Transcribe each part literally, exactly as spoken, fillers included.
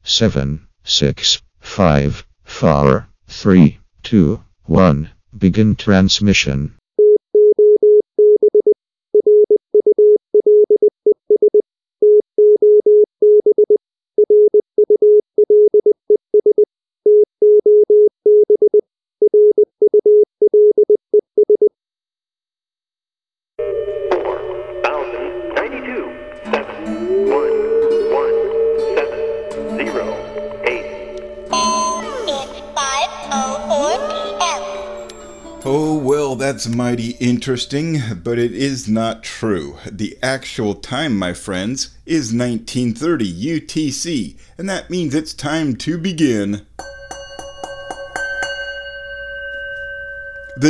seven, six, five, four, three, two, one. Begin transmission. Oh, well, that's mighty interesting, but it is not true. The actual time, my friends, is nineteen thirty U T C, and that means it's time to begin. The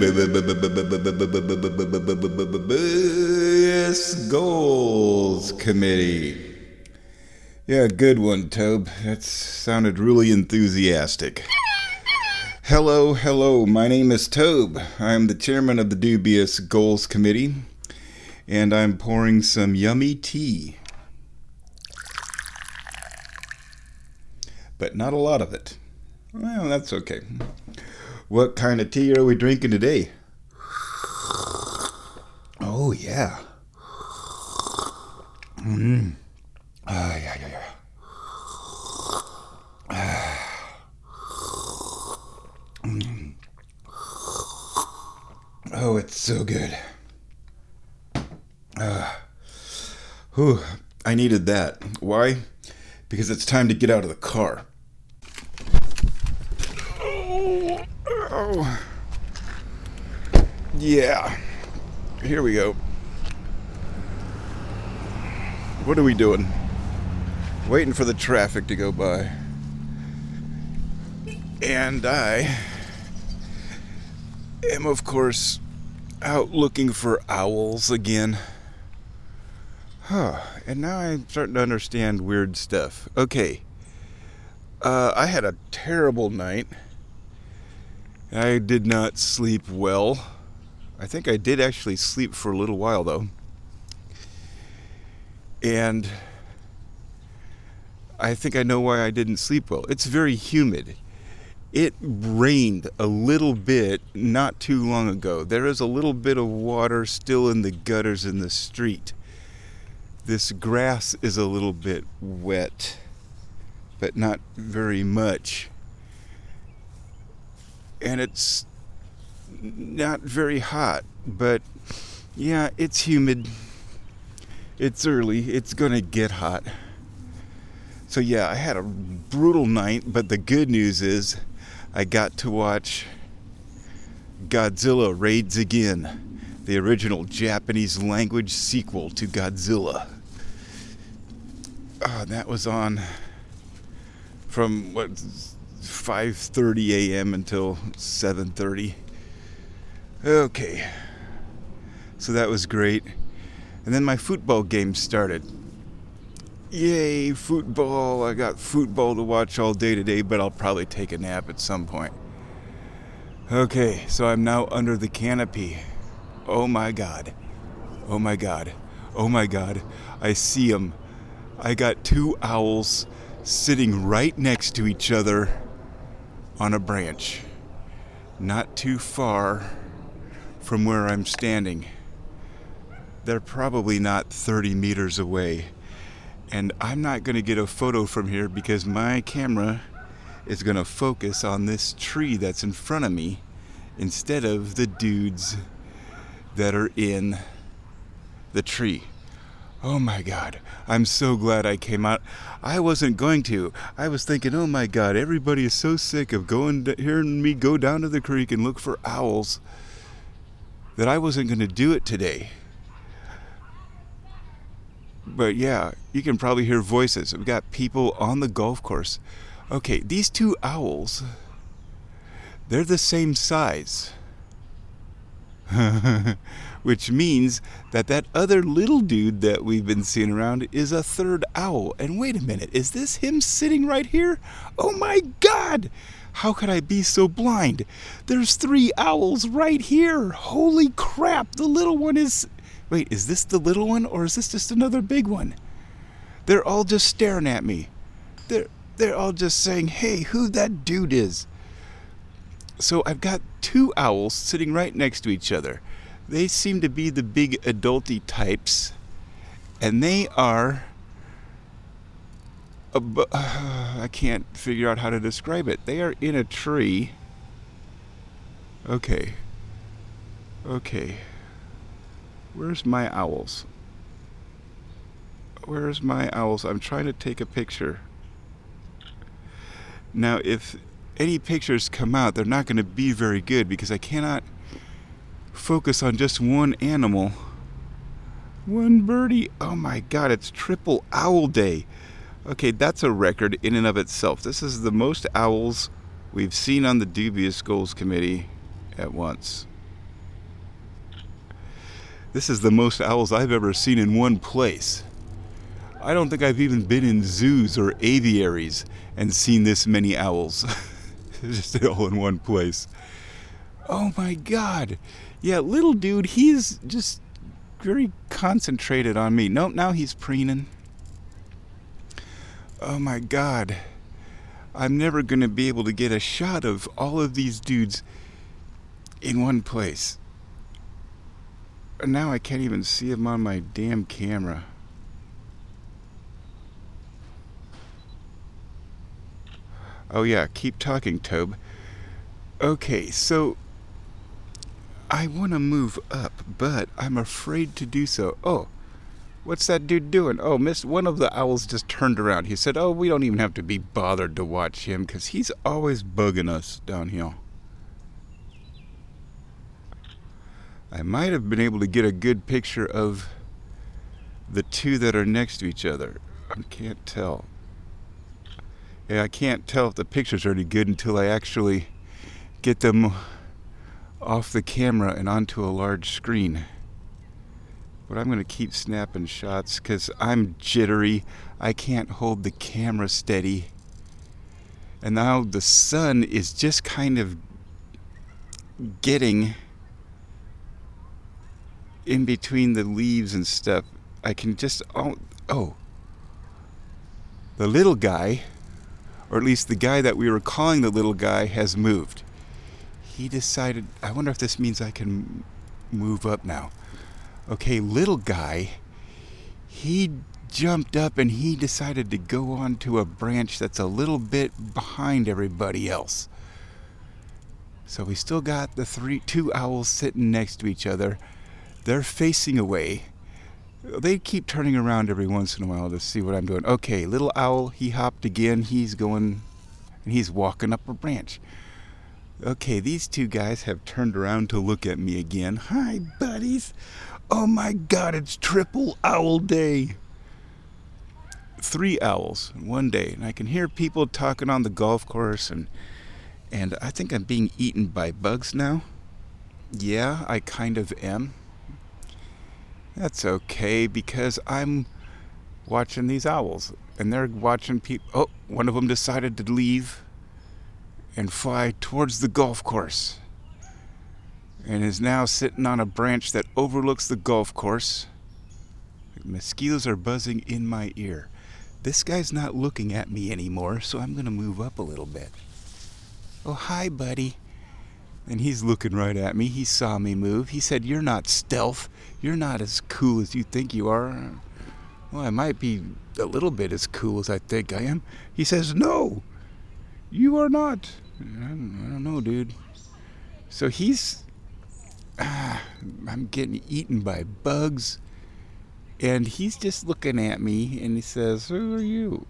Dubious Goals Committee. Yeah, good one, Tobe. That sounded really enthusiastic. Hello, hello, my name is Tobe. I'm the chairman of the Dubious Goals Committee, and I'm pouring some yummy tea. But not a lot of it. Well, that's okay. What kind of tea are we drinking today? Oh, yeah. Mm. Ah, yeah, yeah, yeah. Oh, it's so good. Uh, whew, I needed that. Why? Because it's time to get out of the car. Oh, oh. Yeah. Here we go. What are we doing? Waiting for the traffic to go by. And I am, of course, out looking for owls again. Huh. And now I'm starting to understand weird stuff. Okay. Uh, I had a terrible night. I did not sleep well. I think I did actually sleep for a little while, though. And I think I know why I didn't sleep well. It's very humid. It rained a little bit not too long ago. There is a little bit of water still in the gutters in the street. This grass is a little bit wet, but not very much. And it's not very hot, but yeah, it's humid. It's early. It's gonna get hot. So yeah, I had a brutal night, but the good news is I got to watch Godzilla Raids Again, the original Japanese language sequel to Godzilla. Uh, that was on from what five thirty a.m. until seven thirty. Okay, so that was great. And then my football game started. Yay, football. I got football to watch all day today, but I'll probably take a nap at some point. Okay, so I'm now under the canopy. Oh my God. Oh my God. Oh my God. I see them. I got two owls sitting right next to each other on a branch. Not too far from where I'm standing. They're probably not thirty meters away. And I'm not going to get a photo from here because my camera is going to focus on this tree that's in front of me instead of the dudes that are in the tree. Oh my God, I'm so glad I came out. I wasn't going to. I was thinking, oh my God, everybody is so sick of going to, hearing me go down to the creek and look for owls that I wasn't going to do it today. But yeah, you can probably hear voices. We've got people on the golf course. Okay, these two owls, they're the same size. Which means that that other little dude that we've been seeing around is a third owl. And wait a minute, is this him sitting right here? Oh my God! How could I be so blind? There's three owls right here. Holy crap, the little one is... Wait, is this the little one or is this just another big one? They're all just staring at me. They're... they're all just saying, hey, who that dude is. So I've got two owls sitting right next to each other. They seem to be the big adulty types, and they are, ab- uh, I can't figure out how to describe it. They are in a tree. Okay. Okay. Where's my owls? Where's my owls? I'm trying to take a picture. Now, if any pictures come out, they're not going to be very good because I cannot focus on just one animal. One birdie. Oh my God, it's triple owl day. Okay, that's a record in and of itself. This is the most owls we've seen on the Dubious Goals Committee at once. This is the most owls I've ever seen in one place. I don't think I've even been in zoos or aviaries and seen this many owls. Just all in one place. Oh my God. Yeah, little dude, he's just very concentrated on me. Nope, now he's preening. Oh my God. I'm never going to be able to get a shot of all of these dudes in one place. And now I can't even see him on my damn camera. Oh yeah, keep talking, Tobe. Okay, so I want to move up, but I'm afraid to do so. Oh, what's that dude doing? Oh, miss, one of the owls just turned around. He said, oh, we don't even have to be bothered to watch him because he's always bugging us down here. I might have been able to get a good picture of the two that are next to each other. I can't tell. Yeah, I can't tell if the pictures are any good until I actually get them off the camera and onto a large screen. But I'm going to keep snapping shots because I'm jittery. I can't hold the camera steady. And now the sun is just kind of getting in between the leaves and stuff. I can just, oh, oh. The little guy, or at least the guy that we were calling the little guy, has moved. He decided, I wonder if this means I can move up now. Okay, little guy, he jumped up and he decided to go onto a branch that's a little bit behind everybody else. So we still got the three, two owls sitting next to each other. They're facing away. They keep turning around every once in a while to see what I'm doing. Okay, little owl, he hopped again. He's going, and he's walking up a branch. Okay, these two guys have turned around to look at me again. Hi, buddies. Oh my God, it's triple owl day. Three owls in one day. And I can hear people talking on the golf course, and and I think I'm being eaten by bugs now. Yeah, I kind of am. That's okay, because I'm watching these owls, and they're watching people. Oh, one of them decided to leave and fly towards the golf course, and is now sitting on a branch that overlooks the golf course. Mosquitoes are buzzing in my ear. This guy's not looking at me anymore, so I'm going to move up a little bit. Oh, hi, buddy. And he's looking right at me. He saw me move. He said, you're not stealth. You're not as cool as you think you are. Well, I might be a little bit as cool as I think I am. He says, no, you are not. I don't, I don't know, dude. So he's, ah, I'm getting eaten by bugs. And he's just looking at me, and he says, who are you?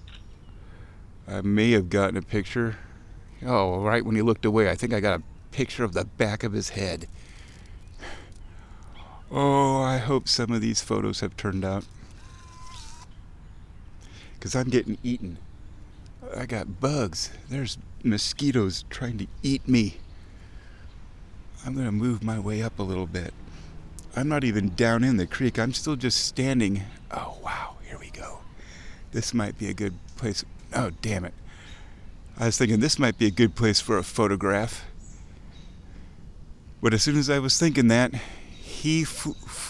I may have gotten a picture. Oh, right when he looked away, I think I got a picture of the back of his head. Oh, I hope some of these photos have turned out, because I'm getting eaten. I got bugs. There's mosquitoes trying to eat me. I'm going to move my way up a little bit. I'm not even down in the creek. I'm still just standing. Oh, wow. Here we go. This might be a good place. Oh, damn it. I was thinking this might be a good place for a photograph. But as soon as I was thinking that, he... F- f-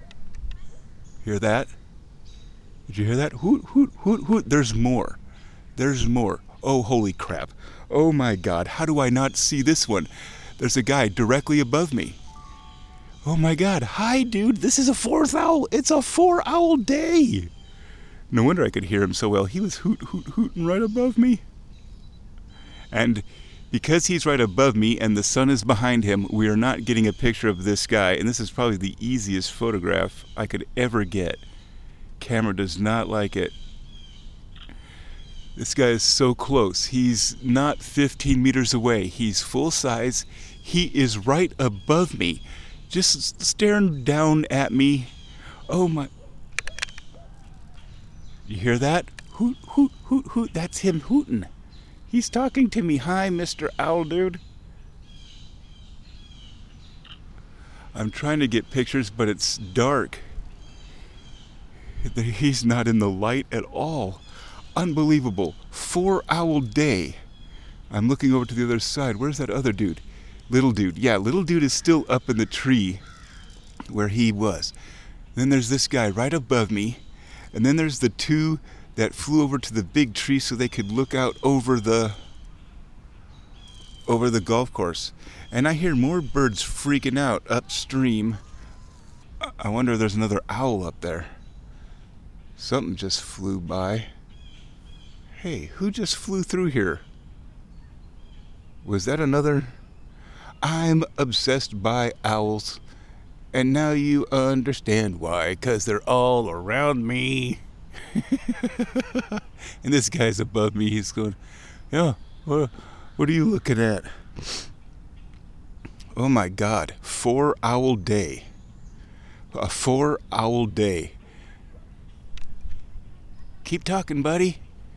hear that? Did you hear that? Hoot, hoot, hoot, hoot. There's more. There's more. Oh, holy crap. Oh my God, how do I not see this one? There's a guy directly above me. Oh my God, hi dude, this is a fourth owl. It's a four owl day. No wonder I could hear him so well. He was hoot, hoot, hooting right above me. And because he's right above me and the sun is behind him, we are not getting a picture of this guy. And this is probably the easiest photograph I could ever get. Camera does not like it. This guy is so close. He's not fifteen meters away. He's full size. He is right above me, just staring down at me. Oh my. You hear that? Hoot, hoot, hoot, hoot. That's him hooting. He's talking to me. Hi, Mister Owl Dude. I'm trying to get pictures, but it's dark. He's not in the light at all. Unbelievable. Four owl day. I'm looking over to the other side. Where's that other dude? Little dude. Yeah, little dude is still up in the tree where he was. Then there's this guy right above me. And then there's the two that flew over to the big tree so they could look out over the over the golf course. And I hear more birds freaking out upstream. I wonder if there's another owl up there. Something just flew by. Hey, who just flew through here? Was that another? I'm obsessed by owls. And now you understand why, 'cause they're all around me. And this guy's above me. He's going, yeah, what, what are you looking at? Oh my God, four owl day. A four owl day. Keep talking, buddy.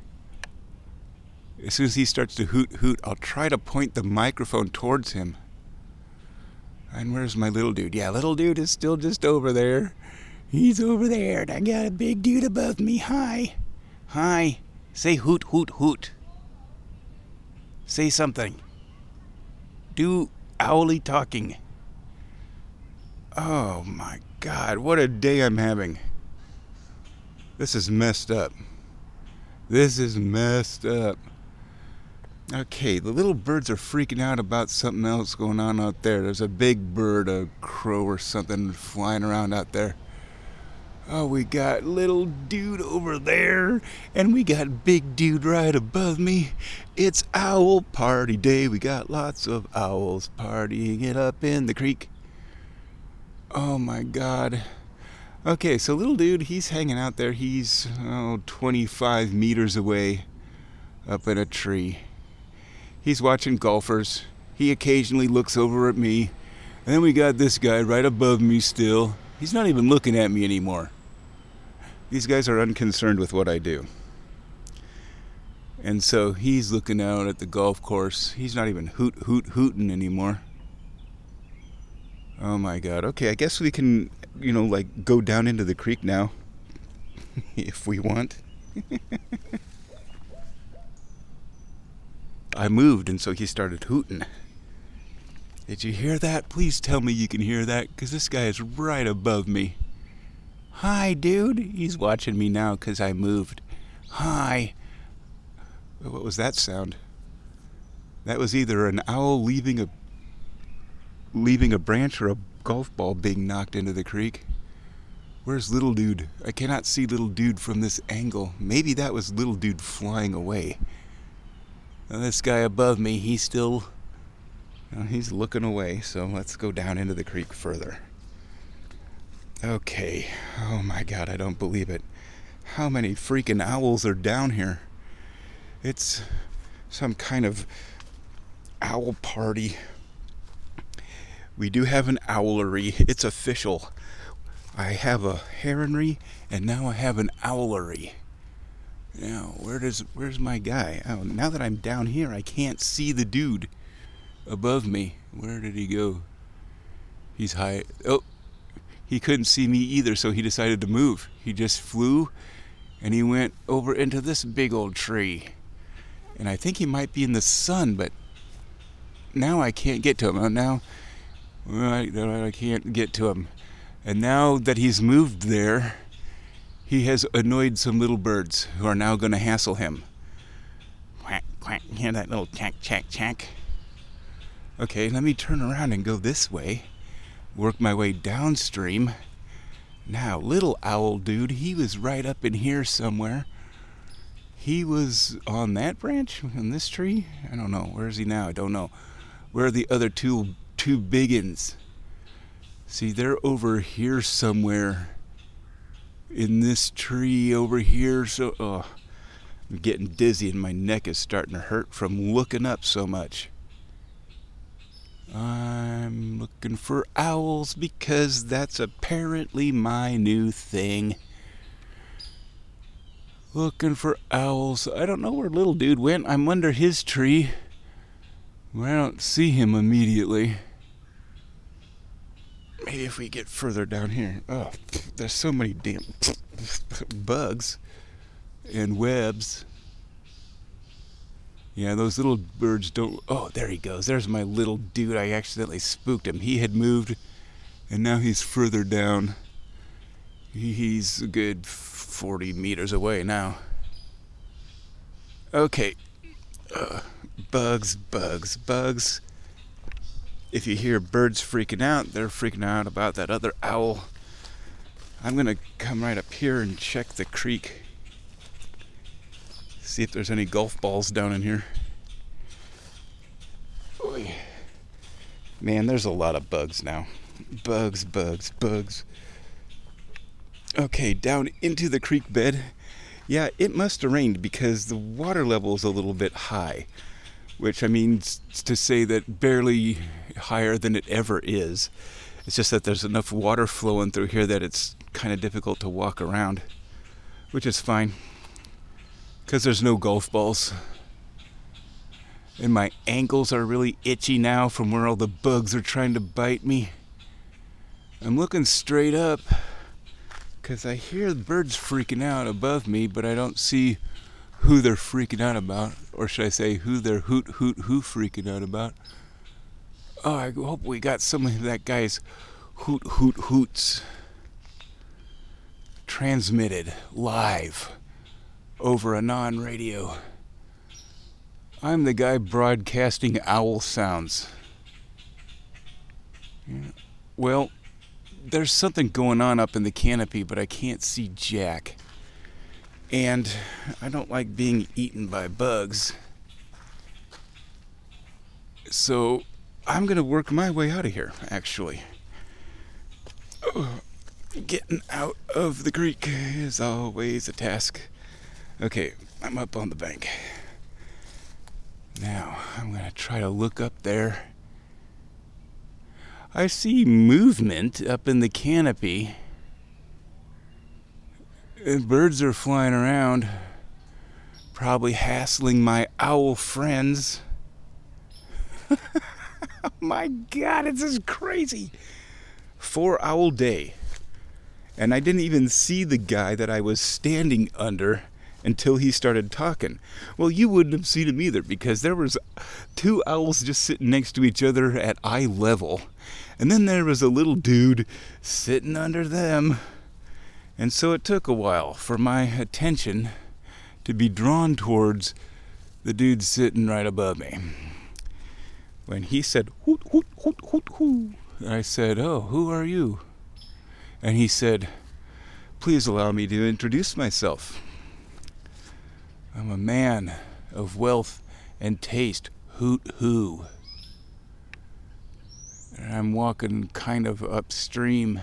As soon as he starts to hoot, hoot, I'll try to point the microphone towards him. And where's my little dude? Yeah, little dude is still just over there. He's over there, and I got a big dude above me. Hi. Hi. Say hoot, hoot, hoot. Say something. Do owly talking. Oh my God, what a day I'm having. This is messed up. This is messed up. Okay, the little birds are freaking out about something else going on out there. There's a big bird, a crow or something, flying around out there. Oh, we got little dude over there, and we got big dude right above me. It's owl party day. We got lots of owls partying it up in the creek. Oh my God. Okay, so little dude, he's hanging out there. He's, oh, twenty-five meters away up in a tree. He's watching golfers. He occasionally looks over at me. And then we got this guy right above me still. He's not even looking at me anymore. These guys are unconcerned with what I do. And so he's looking out at the golf course. He's not even hoot, hoot, hooting anymore. Oh my God. Okay, I guess we can, you know, like go down into the creek now. If we want. I moved, and so he started hooting. Did you hear that? Please tell me you can hear that, because this guy is right above me. Hi, dude. He's watching me now because I moved. Hi. What was that sound? That was either an owl leaving a leaving a branch or a golf ball being knocked into the creek. Where's little dude? I cannot see little dude from this angle. Maybe that was little dude flying away. Now this guy above me, he's still, you know, he's looking away. So let's go down into the creek further. Okay. Oh my God, I don't believe it. How many freaking owls are down here? It's some kind of owl party. We do have an owlery. It's official. I have a heronry, and now I have an owlery. Now, where does where's my guy? Oh, now that I'm down here, I can't see the dude above me. Where did he go? He's high. Oh, he couldn't see me either, so he decided to move. He just flew, and he went over into this big old tree. And I think he might be in the sun, but now I can't get to him. Now, I, I can't get to him. And now that he's moved there, he has annoyed some little birds who are now going to hassle him. quack. Hear that little chack, chack, chack? Okay, let me turn around and go this way. Work my way downstream. Now, little owl dude, he was right up in here somewhere. He was on that branch, on this tree? I don't know. Where is he now? I don't know. Where are the other two two biggins? See, they're over here somewhere. In this tree over here. So, oh, I'm getting dizzy and my neck is starting to hurt from looking up so much. I'm looking for owls because that's apparently my new thing. Looking for owls. I don't know where little dude went. I'm under his tree. I don't see him immediately. Maybe if we get further down here. Oh, there's so many damn bugs and webs. Yeah, those little birds don't... Oh, there he goes. There's my little dude. I accidentally spooked him. He had moved, and now he's further down. He's a good forty meters away now. Okay. Uh, bugs, bugs, bugs. If you hear birds freaking out, they're freaking out about that other owl. I'm going to come right up here and check the creek. See if there's any golf balls down in here. Oy. Man, there's a lot of bugs now. Bugs, bugs, bugs. Okay, down into the creek bed. Yeah, it must have rained because the water level is a little bit high. Which, I mean, to say that barely higher than it ever is. It's just that there's enough water flowing through here that it's kind of difficult to walk around. Which is fine. Because there's no golf balls. And my ankles are really itchy now from where all the bugs are trying to bite me. I'm looking straight up. Because I hear the birds freaking out above me, but I don't see who they're freaking out about. Or should I say, who they're hoot, hoot, who freaking out about. Oh, I hope we got some of that guy's hoot, hoot, hoots transmitted live over a non-radio. I'm the guy broadcasting owl sounds. Yeah. Well, there's something going on up in the canopy, but I can't see jack. And I don't like being eaten by bugs. So I'm going to work my way out of here, actually. Oh, getting out of the creek is always a task. Okay, I'm up on the bank. Now, I'm going to try to look up there. I see movement up in the canopy. And birds are flying around, probably hassling my owl friends. Oh my God, it's just crazy. Four owl day. And I didn't even see the guy that I was standing under until he started talking. Well, you wouldn't have seen him either because there was two owls just sitting next to each other at eye level. And then there was a little dude sitting under them. And so it took a while for my attention to be drawn towards the dude sitting right above me. When he said, hoot, hoot, hoot, hoot, hoot, I said, oh, who are you? And he said, please allow me to introduce myself. I'm a man of wealth and taste, hoot, hoo. And I'm walking kind of upstream,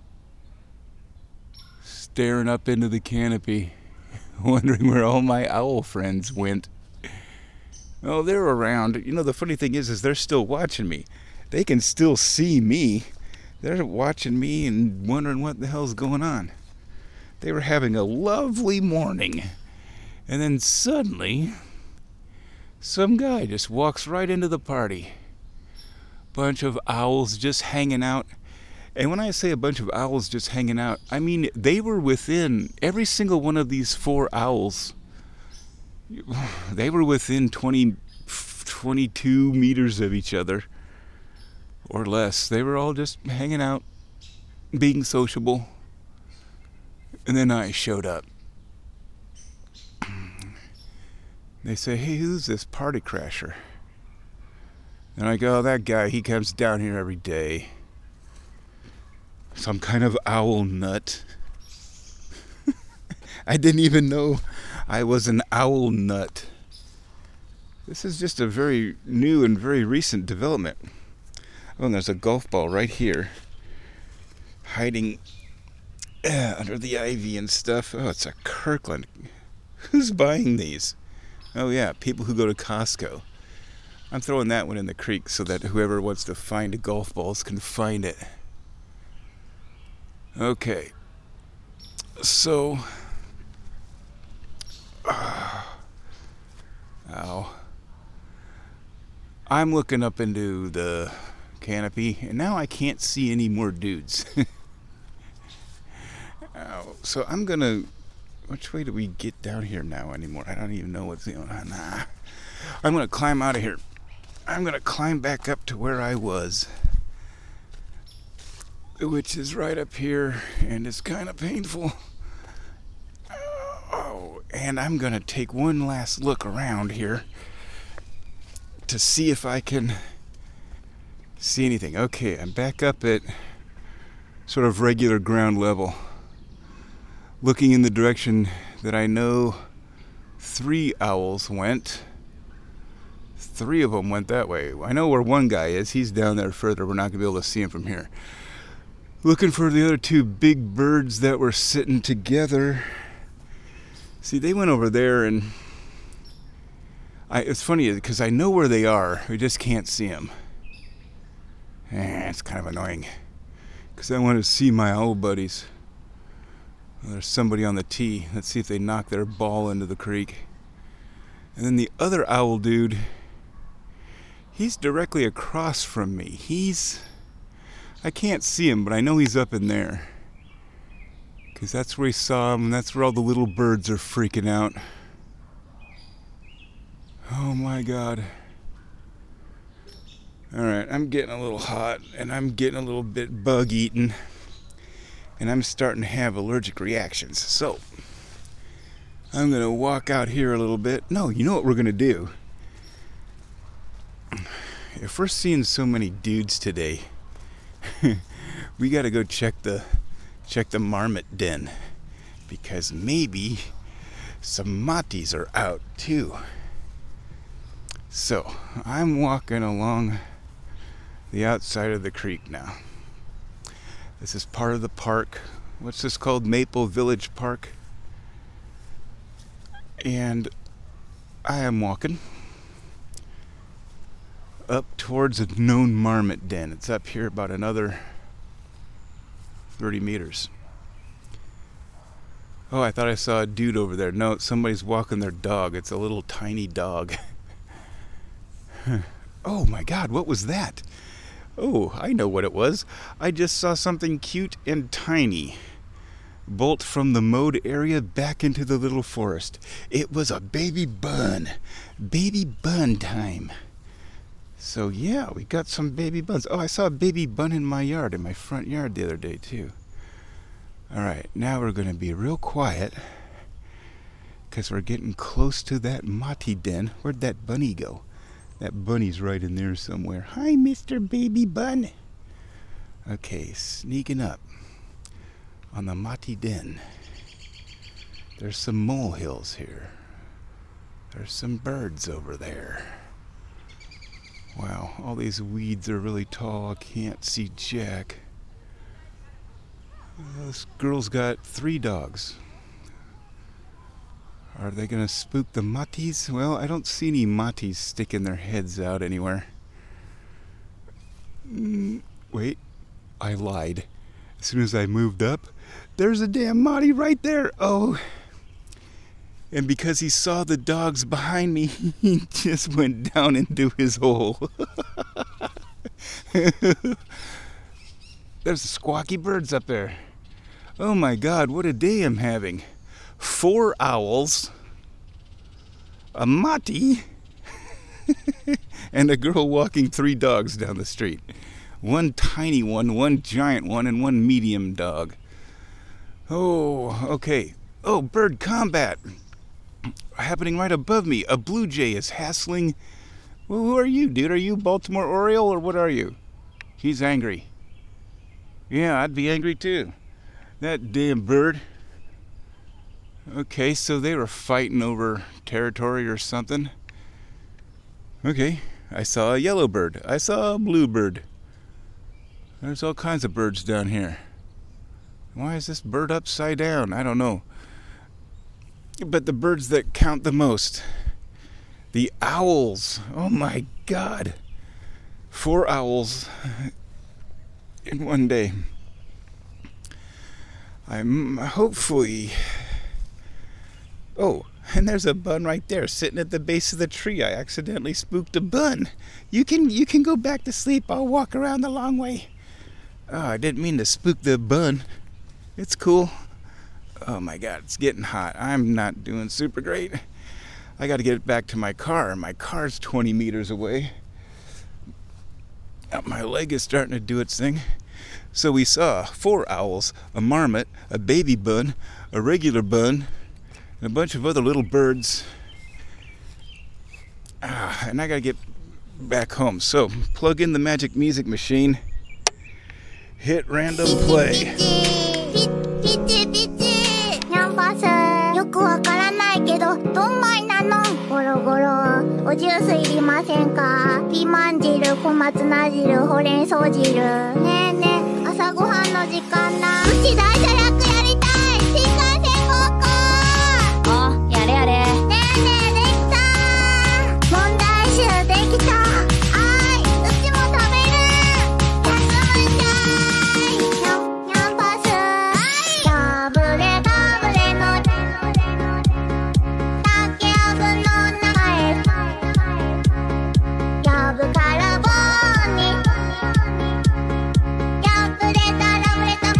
staring up into the canopy, wondering where all my owl friends went. Oh, they're around. You know, the funny thing is, is they're still watching me. They can still see me. They're watching me and wondering what the hell's going on. They were having a lovely morning. And then suddenly, some guy just walks right into the party. Bunch of owls just hanging out. And when I say a bunch of owls just hanging out, I mean they were within, every single one of these four owls, they were within twenty, twenty-two meters of each other, or less. They were all just hanging out, being sociable. And then I showed up. They say, hey, who's this party crasher? And I go, oh, that guy, he comes down here every day. Some kind of owl nut. I didn't even know I was an owl nut. This is just a very new and very recent development. Oh, and there's a golf ball right here, hiding uh, under the ivy and stuff. Oh, it's a Kirkland. Who's buying these? Oh yeah, people who go to Costco. I'm throwing that one in the creek so that whoever wants to find golf balls can find it. Okay. So... Uh, ow. I'm looking up into the canopy, and now I can't see any more dudes. Ow. So I'm gonna... Which way do we get down here now anymore? I don't even know what's going on. Nah. I'm gonna climb out of here. I'm gonna climb back up to where I was, which is right up here, and it's kind of painful. Oh, and I'm gonna take one last look around here to see if I can see anything. Okay, I'm back up at sort of regular ground level, looking in the direction that I know three owls went. Three of them went that way. I know where one guy is. He's down there further. We're not going to be able to see him from here. Looking for the other two big birds that were sitting together. See, they went over there, and I, it's funny because I know where they are. We just can't see them. Eh, it's kind of annoying because I want to see my owl buddies. Well, there's somebody on the tee. Let's see if they knock their ball into the creek. And then the other owl dude, he's directly across from me. He's... I can't see him, but I know he's up in there. Because that's where he saw him, and that's where all the little birds are freaking out. Oh my God. Alright, I'm getting a little hot, and I'm getting a little bit bug-eaten, and I'm starting to have allergic reactions. So, I'm going to walk out here a little bit. No, you know what we're going to do? If we're seeing so many dudes today, we got to go check the check the marmot den, because maybe some matis are out too. So, I'm walking along the outside of the creek now. This is part of the park. What's this called? Maple Village Park. And I am walking up towards a known marmot den. It's up here about another thirty meters. Oh, I thought I saw a dude over there. No, somebody's walking their dog. It's a little tiny dog. Oh my God, what was that? Oh, I know what it was. I just saw something cute and tiny bolt from the mowed area back into the little forest. It was a baby bun. Baby bun time. So yeah, we got some baby buns. Oh, I saw a baby bun in my yard, in my front yard the other day too. Alright, now we're going to be real quiet because we're getting close to that mati den. Where'd that bunny go? That bunny's right in there somewhere. Hi, Mister Baby Bun. Okay, sneaking up on the mati den. There's some molehills here. There's some birds over there. Wow, all these weeds are really tall. I can't see jack. This girl's got three dogs. Are they going to spook the matis? Well, I don't see any matis sticking their heads out anywhere. Mm, wait, I lied. As soon as I moved up, there's a damn mati right there. Oh, and because he saw the dogs behind me, he just went down into his hole. There's squawky birds up there. Oh my God, what a day I'm having. Four owls, a mati, and a girl walking three dogs down the street. One tiny one, one giant one, and one medium dog. Oh, okay. Oh, bird combat. happening right above me. A blue jay is hassling. Well, who are you, dude? Are you Baltimore Oriole or what are you? He's angry. Yeah, I'd be angry too. That damn bird. Okay, so they were fighting over territory or something. Okay, I saw a yellow bird. I saw a blue bird. There's all kinds of birds down here. Why is this bird upside down? I don't know. But the birds that count the most, the owls. Oh my God. Four owls in one day. I'm hopefully... Oh, and there's a bun right there sitting at the base of the tree. I accidentally spooked a bun. You can you can go back to sleep. I'll walk around the long way. Oh, I didn't mean to spook the bun. It's cool. Oh my God, it's getting hot. I'm not doing super great. I got to get back to my car. My car's twenty meters away. My leg is starting to do its thing. So we saw four owls, a marmot, a baby bun, a regular bun, and a bunch of other little birds. Ah, and I gotta get back home. So plug in the magic music machine, hit random play. よくわからないけどどんまいなのゴロゴロおジュースいりませんかピーマン汁小松菜汁ほうれん草汁ねえねえ朝ごはんの時間なうち大社楽やりたい新幹線ごっこおやれやれねえねえできた問題集できたあいうちも食べる休むんじゃいにゃんにゃんパスガブレガブレの竹やぶの中へやぶから棒にやぶれたらぶれた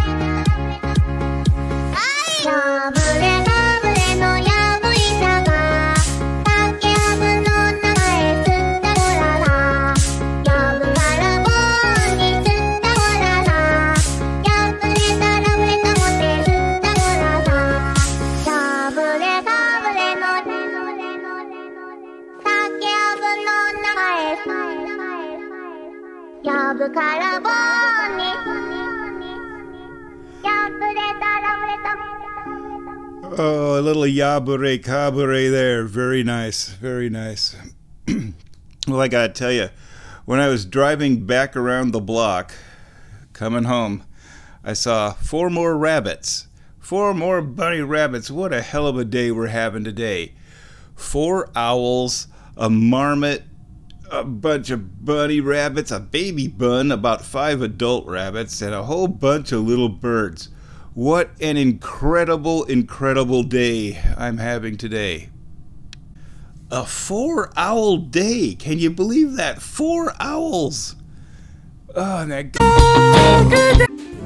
やぶれがぶれのやぶいさが竹やぶの中へつったごららやぶから棒につったごららやぶれたらぶれたもてつったごららやぶれがぶれの竹やぶの中へやぶから棒にやぶれたらぶれた Oh, a little yabure kabure there. Very nice. Very nice. Well, I gotta tell you, when I was driving back around the block, coming home, I saw four more rabbits. Four more bunny rabbits. What a hell of a day we're having today. Four owls, a marmot, a bunch of bunny rabbits, a baby bun, about five adult rabbits, and a whole bunch of little birds. What an incredible, incredible day I'm having today. A four-owl day. Can you believe that? Four owls. Oh, and that...